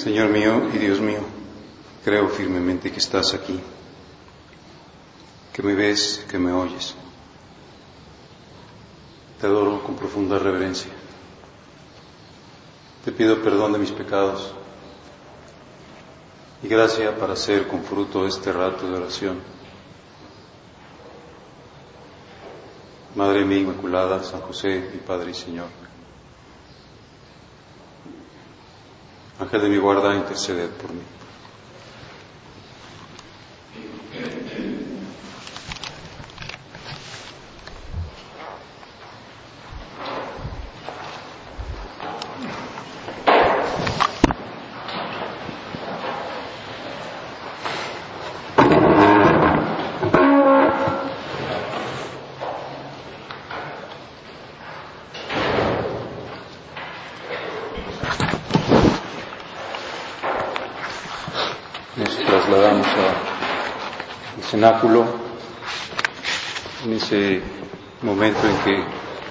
Señor mío y Dios mío, creo firmemente que estás aquí, que me ves, que me oyes. Te adoro con profunda reverencia. Te pido perdón de mis pecados y gracia para hacer con fruto este rato de oración. Madre mía Inmaculada, San José, mi Padre y Señor, Ángel de mi guarda, interceded por mí. Nos trasladamos al cenáculo en ese momento en que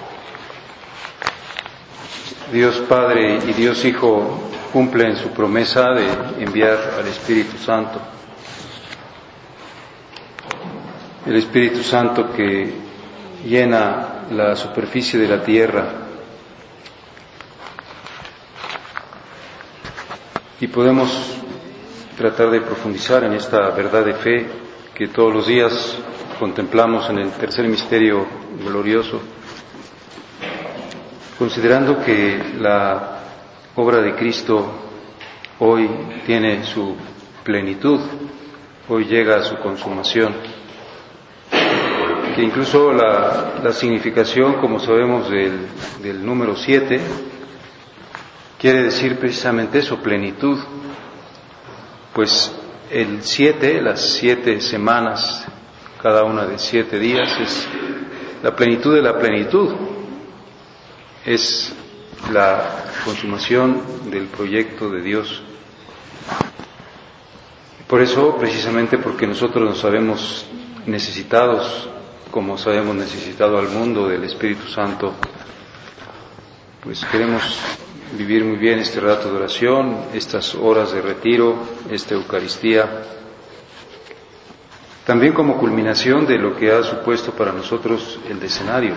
Dios Padre y Dios Hijo cumplen su promesa de enviar al Espíritu Santo. El Espíritu Santo que llena la superficie de la tierra y podemos tratar de profundizar en esta verdad de fe que todos los días contemplamos en el tercer misterio glorioso, considerando que la obra de Cristo hoy tiene su plenitud, hoy llega a su consumación, que incluso la significación, como sabemos, del número 7 quiere decir precisamente eso, plenitud. Pues el 7, las 7 semanas, cada una de 7 días, es la plenitud de la plenitud, es la consumación del proyecto de Dios. Por eso, precisamente porque nosotros nos sabemos necesitados, como sabemos necesitado al mundo del Espíritu Santo, pues queremos vivir muy bien este rato de oración, estas horas de retiro, esta Eucaristía, también como culminación de lo que ha supuesto para nosotros el decenario.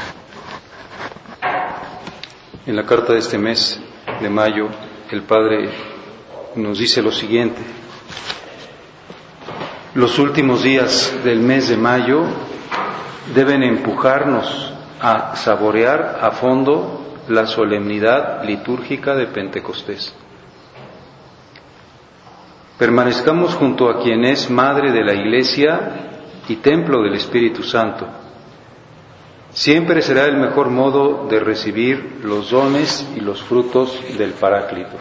En la carta de este mes de mayo, el Padre nos dice lo siguiente: los últimos días del mes de mayo deben empujarnos a saborear a fondo la solemnidad litúrgica de Pentecostés. Permanezcamos junto a quien es Madre de la Iglesia y Templo del Espíritu Santo. Siempre será el mejor modo de recibir los dones y los frutos del Paráclito.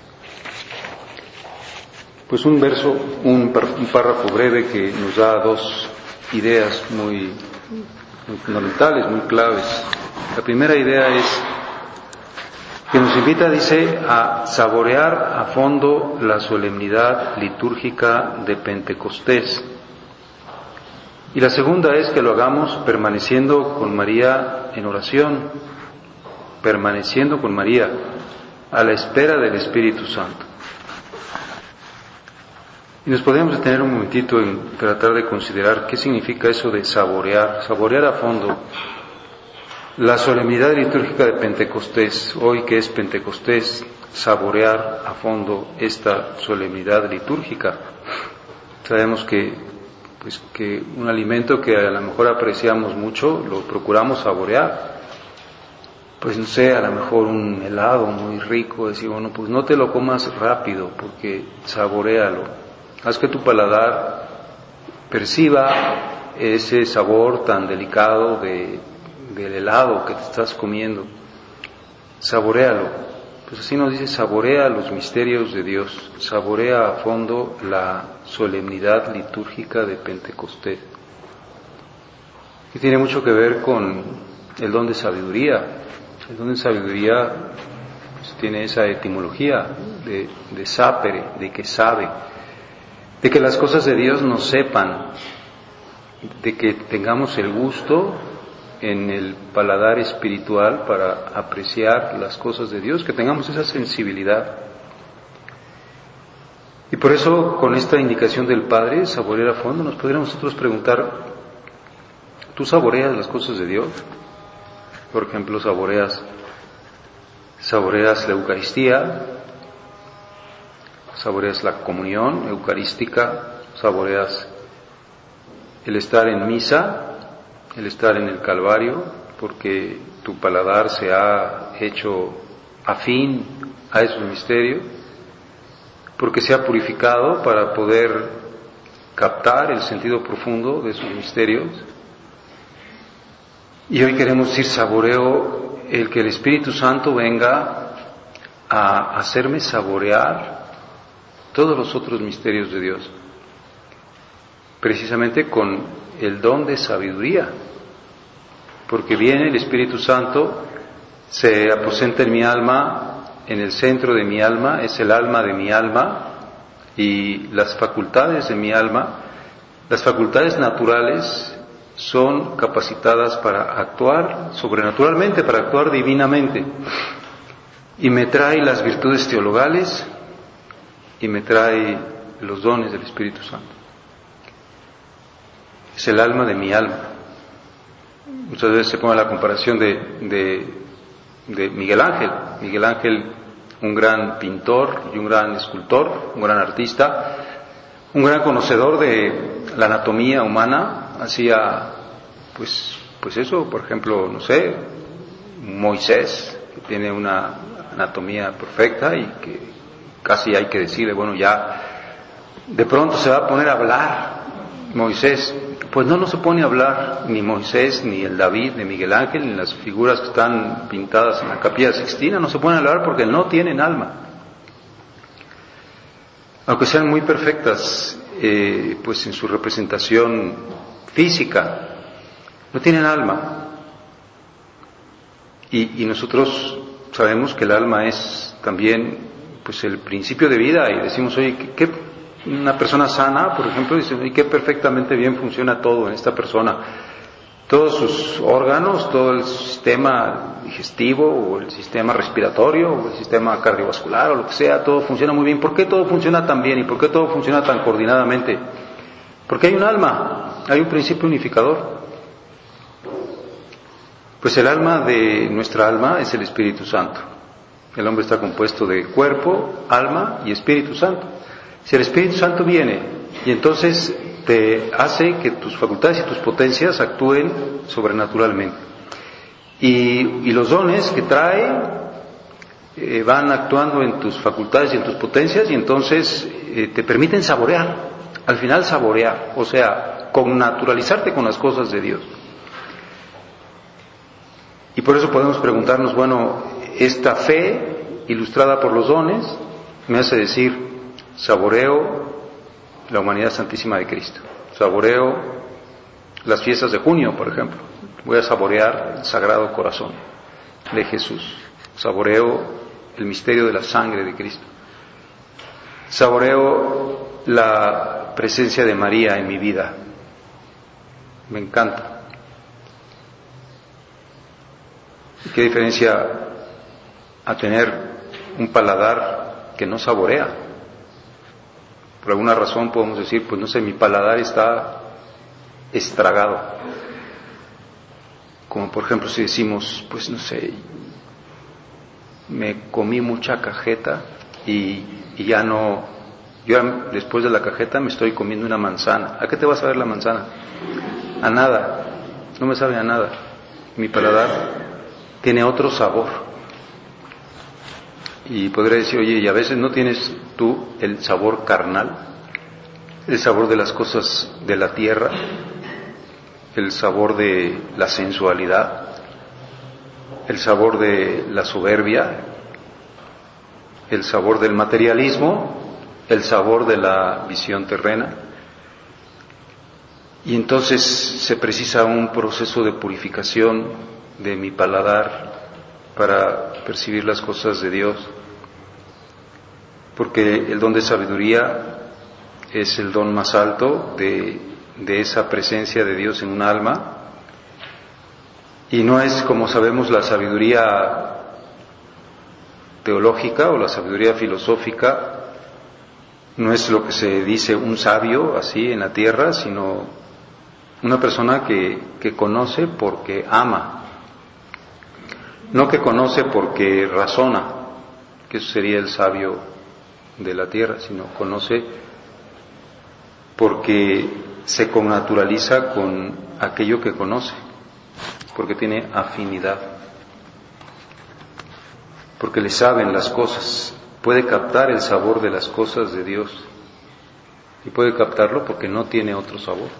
Pues un párrafo breve que nos da dos ideas muy fundamentales, muy claves. La primera idea es que nos invita, dice, a saborear a fondo la solemnidad litúrgica de Pentecostés. Y la segunda es que lo hagamos permaneciendo con María en oración, permaneciendo con María a la espera del Espíritu Santo. Y nos podemos detener un momentito en tratar de considerar qué significa eso de saborear a fondo la solemnidad litúrgica de Pentecostés. Hoy que es Pentecostés, saborear a fondo esta solemnidad litúrgica. Sabemos que un alimento que a lo mejor apreciamos mucho, lo procuramos saborear. Pues no sé, a lo mejor un helado muy rico, decir, bueno, pues no te lo comas rápido, porque saboréalo. Haz que tu paladar perciba ese sabor tan delicado del helado que te estás comiendo. Saboréalo. Pues así nos dice, saborea los misterios de Dios, saborea a fondo la solemnidad litúrgica de Pentecostés, que tiene mucho que ver con el don de sabiduría. El don de sabiduría pues tiene esa etimología de sapere, de que sabe, de que las cosas de Dios nos sepan, de que tengamos el gusto en el paladar espiritual para apreciar las cosas de Dios, que tengamos esa sensibilidad. Y por eso, con esta indicación del Padre, saborear a fondo, nos podríamos nosotros preguntar, ¿tú saboreas las cosas de Dios? Por ejemplo, saboreas la Eucaristía, saboreas la comunión eucarística, saboreas el estar en misa, el estar en el Calvario, porque tu paladar se ha hecho afín a esos misterios, porque se ha purificado para poder captar el sentido profundo de esos misterios. Y hoy queremos decir, saboreo el que el Espíritu Santo venga a hacerme saborear todos los otros misterios de Dios, precisamente con el don de sabiduría, porque viene el Espíritu Santo, se aposenta en mi alma, en el centro de mi alma, es el alma de mi alma, y las facultades de mi alma, las facultades naturales, son capacitadas para actuar sobrenaturalmente, para actuar divinamente, y me trae las virtudes teologales y me trae los dones del Espíritu Santo. Es el alma de mi alma. Muchas veces se pone la comparación de Miguel Ángel. Miguel Ángel, un gran pintor y un gran escultor, un gran artista, un gran conocedor de la anatomía humana, hacía pues eso, por ejemplo, no sé, Moisés, que tiene una anatomía perfecta y que casi hay que decirle, bueno, ya de pronto se va a poner a hablar Moisés. Pues no se pone a hablar ni Moisés, ni el David de Miguel Ángel, ni las figuras que están pintadas en la Capilla Sixtina, no se ponen a hablar porque no tienen alma. Aunque sean muy perfectas, pues en su representación física, no tienen alma. Y nosotros sabemos que el alma es también pues el principio de vida, y decimos, oye, ¿qué una persona sana, por ejemplo, dice, oye, qué perfectamente bien funciona todo en esta persona? Todos sus órganos, todo el sistema digestivo, o el sistema respiratorio, o el sistema cardiovascular, o lo que sea, todo funciona muy bien. ¿Por qué todo funciona tan bien y por qué todo funciona tan coordinadamente? Porque hay un alma, hay un principio unificador. Pues el alma de nuestra alma es el Espíritu Santo. El hombre está compuesto de cuerpo, alma y Espíritu Santo. Si el Espíritu Santo viene y entonces te hace que tus facultades y tus potencias actúen sobrenaturalmente, y los dones que trae van actuando en tus facultades y en tus potencias, y entonces te permiten saborear, al final saborear, o sea, connaturalizarte con las cosas de Dios. Y por eso podemos preguntarnos, bueno, esta fe ilustrada por los dones me hace decir, saboreo la humanidad santísima de Cristo, saboreo las fiestas de junio, por ejemplo, voy a saborear el Sagrado Corazón de Jesús, saboreo el misterio de la sangre de Cristo, saboreo la presencia de María en mi vida, me encanta. ¿Qué diferencia a tener un paladar que no saborea? Por alguna razón podemos decir, pues no sé, mi paladar está estragado. Como por ejemplo si decimos, pues no sé, me comí mucha cajeta y ya no, yo después de la cajeta me estoy comiendo una manzana. ¿A qué te va a saber la manzana? A nada, no me sabe a nada. Mi paladar tiene otro sabor. Y podría decir, oye, y a veces no tienes tú el sabor carnal, el sabor de las cosas de la tierra, el sabor de la sensualidad, el sabor de la soberbia, el sabor del materialismo, el sabor de la visión terrena. Y entonces se precisa un proceso de purificación de mi paladar para percibir las cosas de Dios, porque el don de sabiduría es el don más alto de esa presencia de Dios en un alma, y no es, como sabemos, la sabiduría teológica o la sabiduría filosófica no es lo que se dice un sabio así en la tierra, sino una persona que conoce porque ama, no que conoce porque razona, que eso sería el sabio de la tierra, sino conoce porque se connaturaliza con aquello que conoce, porque tiene afinidad, porque le saben las cosas, puede captar el sabor de las cosas de Dios y puede captarlo porque no tiene otro sabor.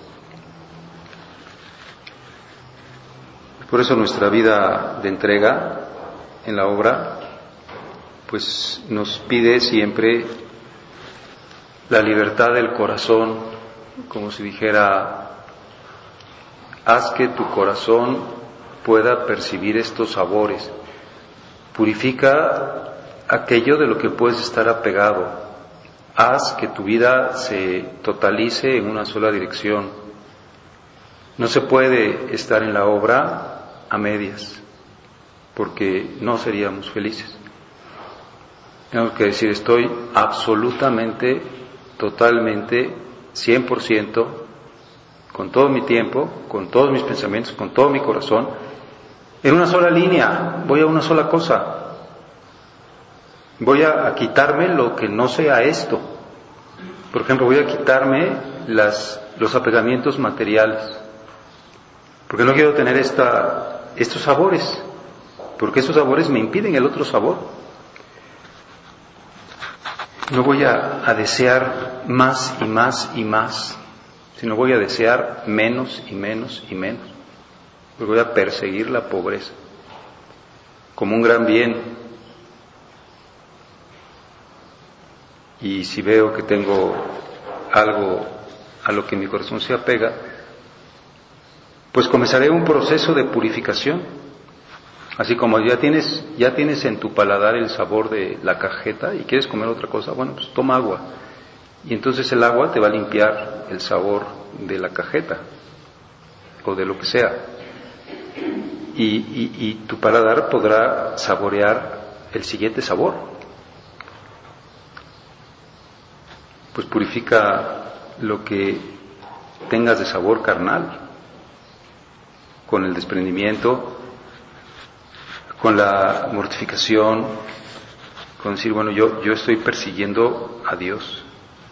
Por eso nuestra vida de entrega en la obra pues nos pide siempre la libertad del corazón, como si dijera, haz que tu corazón pueda percibir estos sabores, purifica aquello de lo que puedes estar apegado, haz que tu vida se totalice en una sola dirección. No se puede estar en la obra a medias, porque no seríamos felices. Tengo que decir, estoy absolutamente, totalmente, 100%, con todo mi tiempo, con todos mis pensamientos, con todo mi corazón, en una sola línea, voy a una sola cosa. Voy a quitarme lo que no sea esto. Por ejemplo, voy a quitarme los apegamientos materiales, porque no quiero tener estos sabores, porque esos sabores me impiden el otro sabor. No voy a desear más y más y más, sino voy a desear menos y menos y menos. Porque voy a perseguir la pobreza como un gran bien. Y si veo que tengo algo a lo que mi corazón se apega, pues comenzaré un proceso de purificación. Así como ya tienes en tu paladar el sabor de la cajeta y quieres comer otra cosa, bueno, pues toma agua. Y entonces el agua te va a limpiar el sabor de la cajeta o de lo que sea. Y tu paladar podrá saborear el siguiente sabor. Pues purifica lo que tengas de sabor carnal, con el desprendimiento, con la mortificación, con decir, bueno, yo estoy persiguiendo a Dios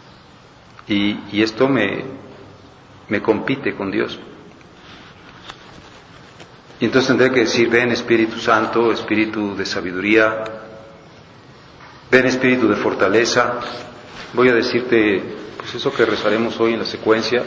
y esto me compite con Dios. Y entonces tendré que decir, ven Espíritu Santo, Espíritu de sabiduría, ven Espíritu de fortaleza. Voy a decirte, pues eso que rezaremos hoy en la secuencia: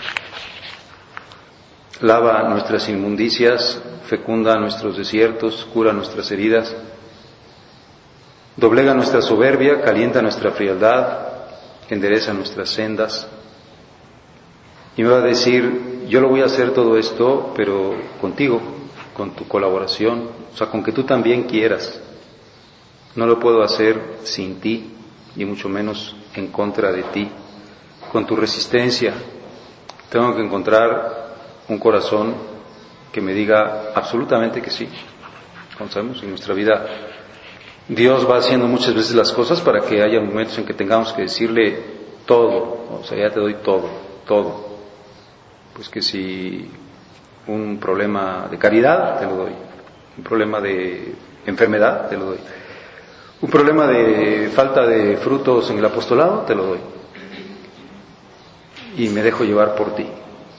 lava nuestras inmundicias, fecunda nuestros desiertos, cura nuestras heridas, doblega nuestra soberbia, calienta nuestra frialdad, endereza nuestras sendas. Y me va a decir, yo lo voy a hacer todo esto, pero contigo, con tu colaboración, o sea, con que tú también quieras. No lo puedo hacer sin ti, y mucho menos en contra de ti, con tu resistencia. Tengo que encontrar un corazón que me diga absolutamente que sí. Como sabemos, en nuestra vida Dios va haciendo muchas veces las cosas para que haya momentos en que tengamos que decirle todo, o sea, ya te doy todo. Pues que si un problema de caridad, te lo doy. Un problema de enfermedad, te lo doy. Un problema de falta de frutos en el apostolado, te lo doy. Y me dejo llevar por ti.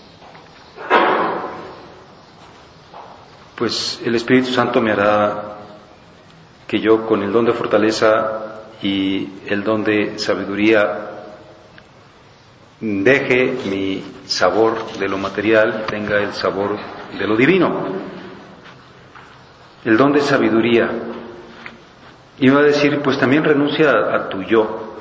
Pues el Espíritu Santo me hará que yo, con el don de fortaleza y el don de sabiduría, deje mi sabor de lo material, tenga el sabor de lo divino. El don de sabiduría. Y me va a decir, pues también renuncia a tu yo.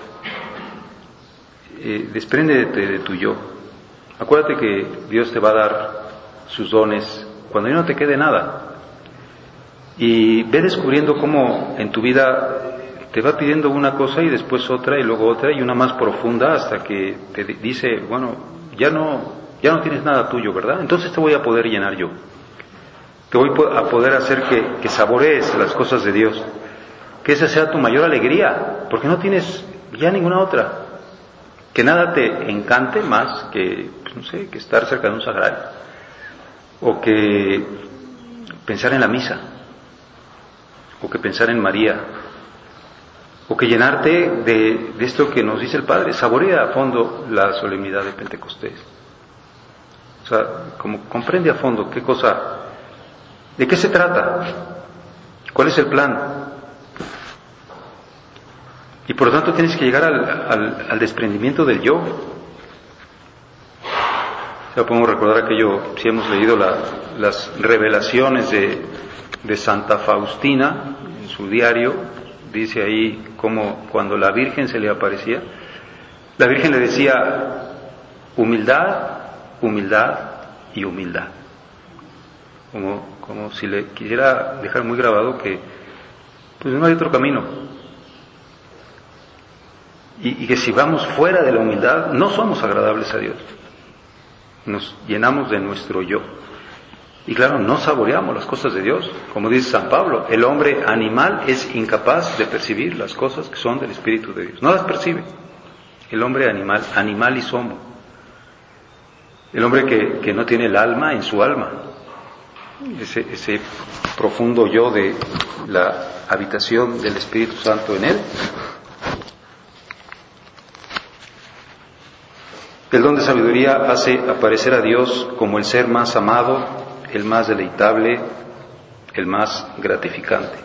Despréndete de tu yo. Acuérdate que Dios te va a dar sus dones cuando ya no te quede nada. Y ve descubriendo cómo en tu vida te va pidiendo una cosa y después otra y luego otra y una más profunda hasta que te dice, bueno, ya no tienes nada tuyo, ¿verdad? Entonces te voy a poder llenar yo. Te voy a poder hacer que saborees las cosas de Dios. Que esa sea tu mayor alegría, porque no tienes ya ninguna otra. Que nada te encante más que, pues, no sé, que estar cerca de un sagrario, o que pensar en la misa, o que pensar en María, o que llenarte de esto que nos dice el Padre. Saborea a fondo la solemnidad de Pentecostés. O sea, como comprende a fondo qué cosa, de qué se trata, cuál es el plan. Y por lo tanto tienes que llegar al desprendimiento del yo. Ya podemos recordar aquello, si hemos leído las revelaciones de Santa Faustina en su diario, dice ahí como cuando la Virgen se le aparecía, la Virgen le decía humildad, humildad y humildad. Como si le quisiera dejar muy grabado que pues no hay otro camino. Y que si vamos fuera de la humildad, no somos agradables a Dios. Nos llenamos de nuestro yo. Y claro, no saboreamos las cosas de Dios. Como dice San Pablo, el hombre animal es incapaz de percibir las cosas que son del Espíritu de Dios. No las percibe. El hombre animal, animalis homo. El hombre que no tiene el alma en su alma. Ese profundo yo de la habitación del Espíritu Santo en él. El don de sabiduría hace aparecer a Dios como el ser más amado, el más deleitable, el más gratificante.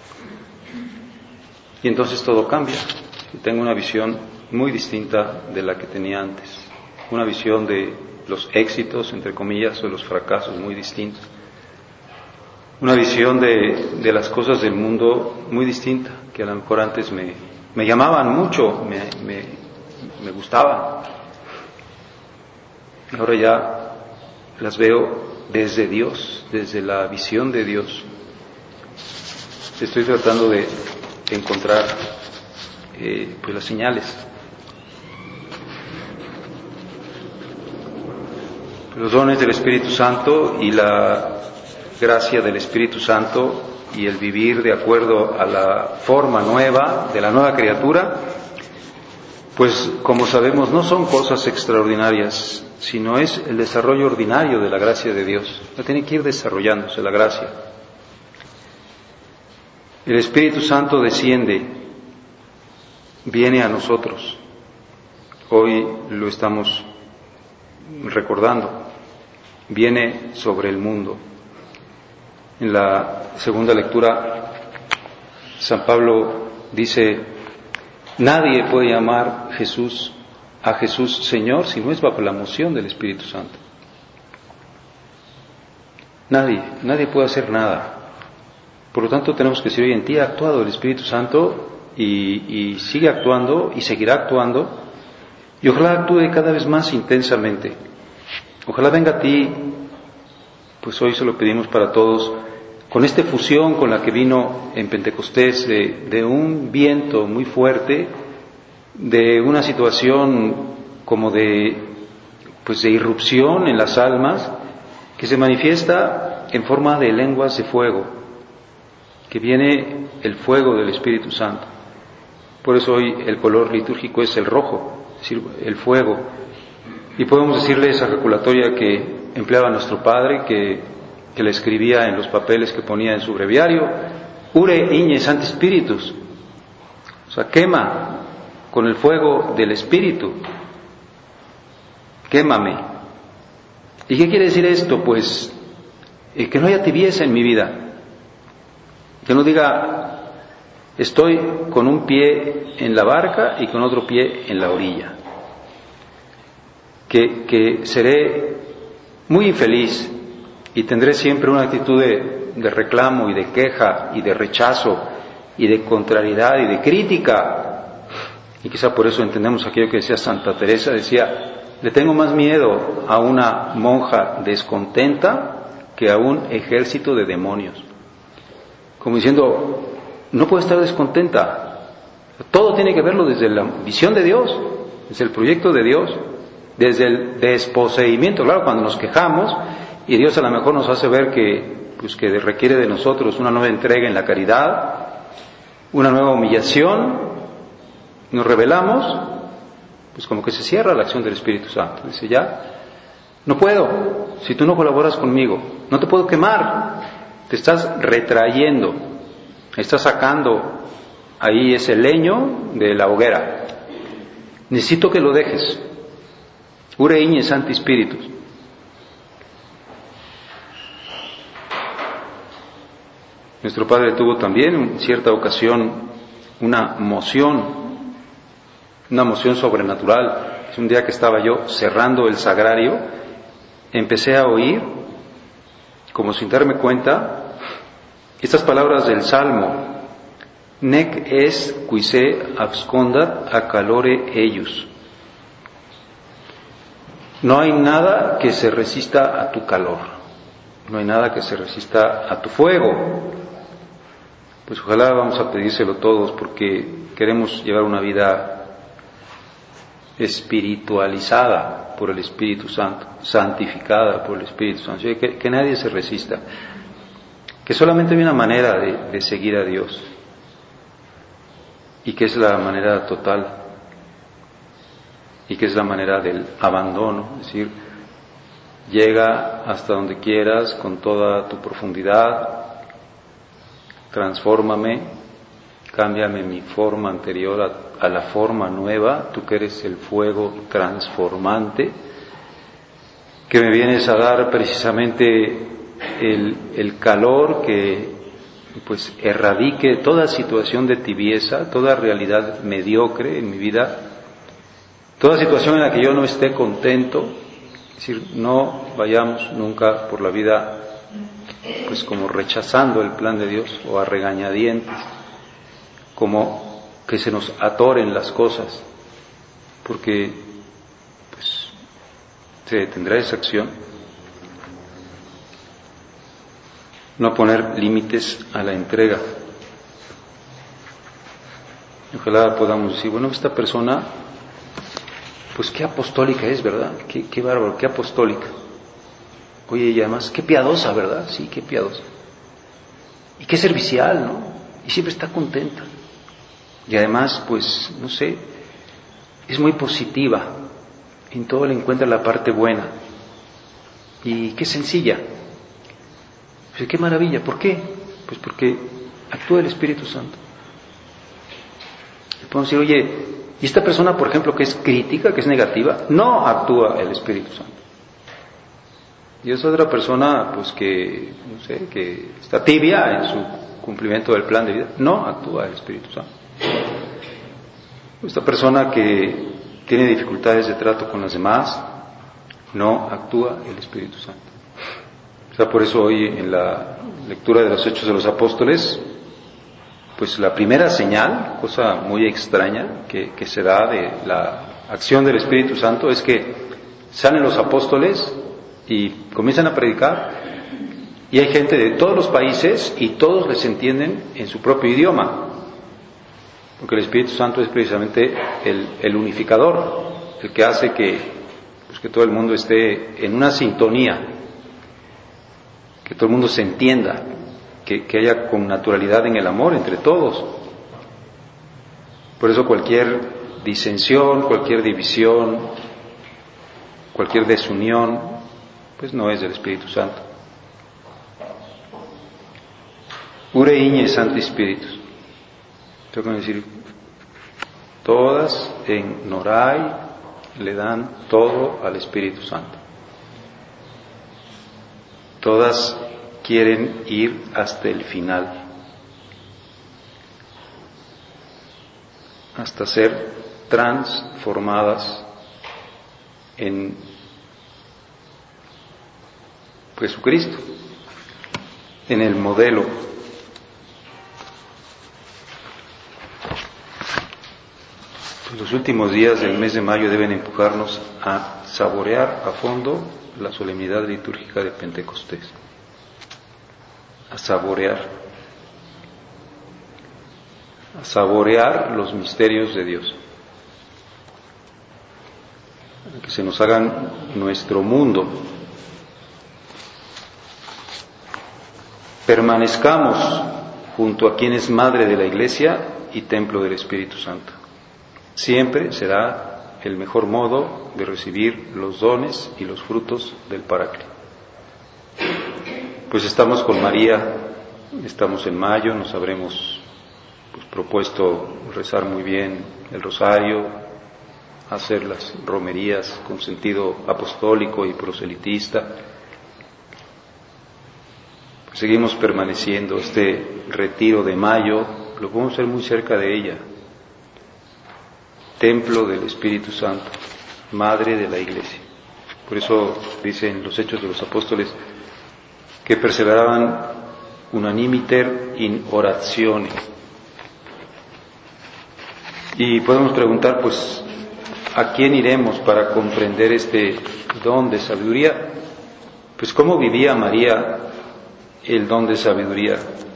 Y entonces todo cambia. Tengo una visión muy distinta de la que tenía antes. Una visión de los éxitos, entre comillas, o de los fracasos muy distinta. Una visión de las cosas del mundo muy distinta, que a lo mejor antes me llamaban mucho, me gustaban. Ahora ya las veo desde Dios, desde la visión de Dios. Estoy tratando de encontrar pues las señales. Los dones del Espíritu Santo y la gracia del Espíritu Santo y el vivir de acuerdo a la forma nueva de la nueva criatura, pues como sabemos no son cosas extraordinarias, sino es el desarrollo ordinario de la gracia de Dios. No tiene que ir desarrollándose la gracia. El Espíritu Santo desciende, viene a nosotros. Hoy lo estamos recordando. Viene sobre el mundo. En la segunda lectura, San Pablo dice: nadie puede llamar a Jesús Señor si no es bajo la moción del Espíritu Santo. Nadie puede hacer nada. Por lo tanto tenemos que decir: oye, en ti ha actuado el Espíritu Santo y sigue actuando y seguirá actuando, y ojalá actúe cada vez más intensamente. Ojalá venga a ti, pues hoy se lo pedimos para todos, con esta fusión con la que vino en Pentecostés, de un viento muy fuerte, de una situación como de irrupción en las almas, que se manifiesta en forma de lenguas de fuego, que viene el fuego del Espíritu Santo. Por eso hoy el color litúrgico es el rojo, es decir, el fuego. Y podemos decirle esa ejaculatoria que empleaba nuestro Padre, que le escribía en los papeles que ponía en su breviario: Ure igne Sancti Spiritus. O sea, quema con el fuego del Espíritu. Quémame. ¿Y qué quiere decir esto? Pues que no haya tibieza en mi vida. Que no diga: estoy con un pie en la barca y con otro pie en la orilla. Que seré muy infeliz y tendré siempre una actitud de reclamo y de queja y de rechazo y de contrariedad y de crítica. Y quizá por eso entendemos aquello que decía Santa Teresa, decía: le tengo más miedo a una monja descontenta que a un ejército de demonios. Como diciendo, no puede estar descontenta. Todo tiene que verlo desde la visión de Dios, desde el proyecto de Dios, desde el desposeimiento. Claro, cuando nos quejamos y Dios a lo mejor nos hace ver que requiere de nosotros una nueva entrega en la caridad, una nueva humillación, nos rebelamos, pues como que se cierra la acción del Espíritu Santo. Dice, ya, no puedo, si tú no colaboras conmigo, no te puedo quemar, te estás retrayendo, estás sacando ahí ese leño de la hoguera. Necesito que lo dejes. Ure iñe santi spiritus. Nuestro Padre tuvo también en cierta ocasión una moción sobrenatural. Es un día que estaba yo cerrando el sagrario, empecé a oír, como sin darme cuenta, estas palabras del Salmo: Nec es qui se abscondat a calore eius. No hay nada que se resista a tu calor, no hay nada que se resista a tu fuego. Pues ojalá vamos a pedírselo todos, porque queremos llevar una vida espiritualizada por el Espíritu Santo, santificada por el Espíritu Santo, que nadie se resista, que solamente hay una manera de seguir a Dios, y que es la manera total, y que es la manera del abandono, es decir, llega hasta donde quieras con toda tu profundidad, transfórmame, cámbiame mi forma anterior a la forma nueva, tú que eres el fuego transformante, que me vienes a dar precisamente el calor que pues erradique toda situación de tibieza, toda realidad mediocre en mi vida, toda situación en la que yo no esté contento. Es decir, no vayamos nunca por la vida pues como rechazando el plan de Dios o a regañadientes, como que se nos atoren las cosas, porque pues se detendrá esa acción. No poner límites a la entrega. Ojalá podamos decir, bueno, esta persona, pues qué apostólica es, ¿verdad? Qué bárbaro, qué apostólica. Oye, y además, qué piadosa, ¿verdad? Sí, qué piadosa. Y qué servicial, ¿no? Y siempre está contenta. Y además, pues, no sé, es muy positiva. En todo le encuentra la parte buena. Y qué sencilla. Pues qué maravilla. ¿Por qué? Pues porque actúa el Espíritu Santo. Y podemos decir, oye, ¿y esta persona, por ejemplo, que es crítica, que es negativa? No actúa el Espíritu Santo. Y es otra persona, pues que, no sé, que está tibia en su cumplimiento del plan de vida. No actúa el Espíritu Santo. Esta persona que tiene dificultades de trato con los demás, no actúa el Espíritu Santo. O sea, por eso hoy en la lectura de los Hechos de los Apóstoles, pues la primera señal, cosa muy extraña que se da de la acción del Espíritu Santo, es que salen los apóstoles y comienzan a predicar, y hay gente de todos los países y todos les entienden en su propio idioma, porque el Espíritu Santo es precisamente el unificador, el que hace que todo el mundo esté en una sintonía, que todo el mundo se entienda, que haya con naturalidad en el amor entre todos. Por eso cualquier disensión, cualquier división, cualquier desunión, pues no es del Espíritu Santo. Ure iñe santi spiritus. Tengo que decir, todas en Noray le dan todo al Espíritu Santo. Todas quieren ir hasta el final, hasta ser transformadas en Jesucristo, en el modelo. Pues los últimos días del mes de mayo deben empujarnos a saborear a fondo la solemnidad litúrgica de Pentecostés, a saborear los misterios de Dios, que se nos hagan nuestro mundo. Permanezcamos junto a quien es Madre de la Iglesia y Templo del Espíritu Santo. Siempre será el mejor modo de recibir los dones y los frutos del Paráclito. Pues estamos con María, estamos en mayo, nos habremos propuesto rezar muy bien el rosario, hacer las romerías con sentido apostólico y proselitista. Pues seguimos permaneciendo. Este retiro de mayo lo podemos hacer muy cerca de ella, templo del Espíritu Santo, madre de la Iglesia. Por eso dicen los Hechos de los Apóstoles que perseveraban unanimiter in oratione. Y podemos preguntar, pues, ¿a quién iremos para comprender este don de sabiduría? Pues, ¿cómo vivía María el don de sabiduría?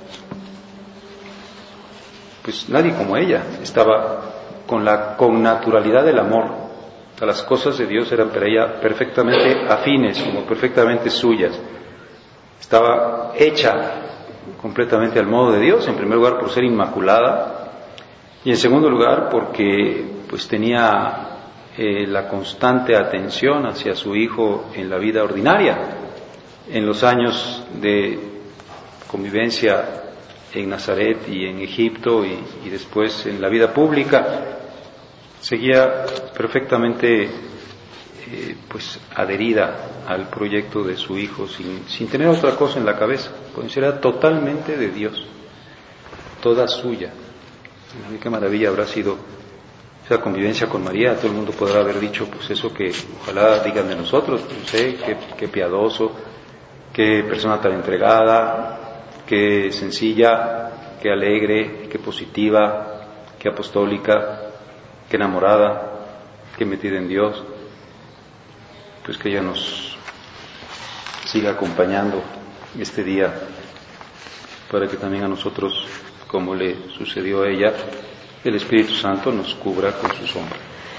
Pues nadie como ella. Estaba con la connaturalidad del amor. Las cosas de Dios eran para ella perfectamente afines, como perfectamente suyas. Estaba hecha completamente al modo de Dios, en primer lugar por ser inmaculada, y en segundo lugar porque pues tenía la constante atención hacia su hijo en la vida ordinaria. En los años de convivencia en Nazaret y en Egipto y después en la vida pública, seguía perfectamente pues adherida al proyecto de su hijo sin tener otra cosa en la cabeza, pues era totalmente de Dios, toda suya. Qué maravilla habrá sido esa convivencia con María. Todo el mundo podrá haber dicho pues eso que ojalá digan de nosotros, no sé, qué piadoso, qué persona tan entregada, qué sencilla, qué alegre, qué positiva, qué apostólica, qué enamorada, qué metida en Dios. Pues que ella nos siga acompañando este día para que también a nosotros, como le sucedió a ella, el Espíritu Santo nos cubra con su sombra.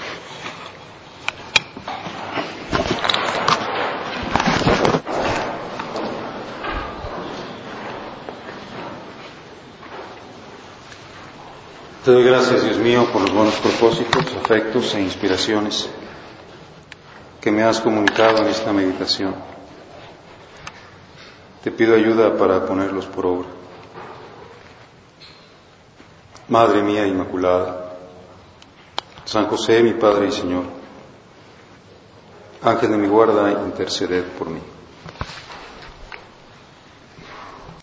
Te doy gracias, Dios mío, por los buenos propósitos, afectos e inspiraciones que me has comunicado en esta meditación. Te pido ayuda para ponerlos por obra. Madre mía Inmaculada, San José, mi Padre y Señor, Ángel de mi guarda, interceded por mí.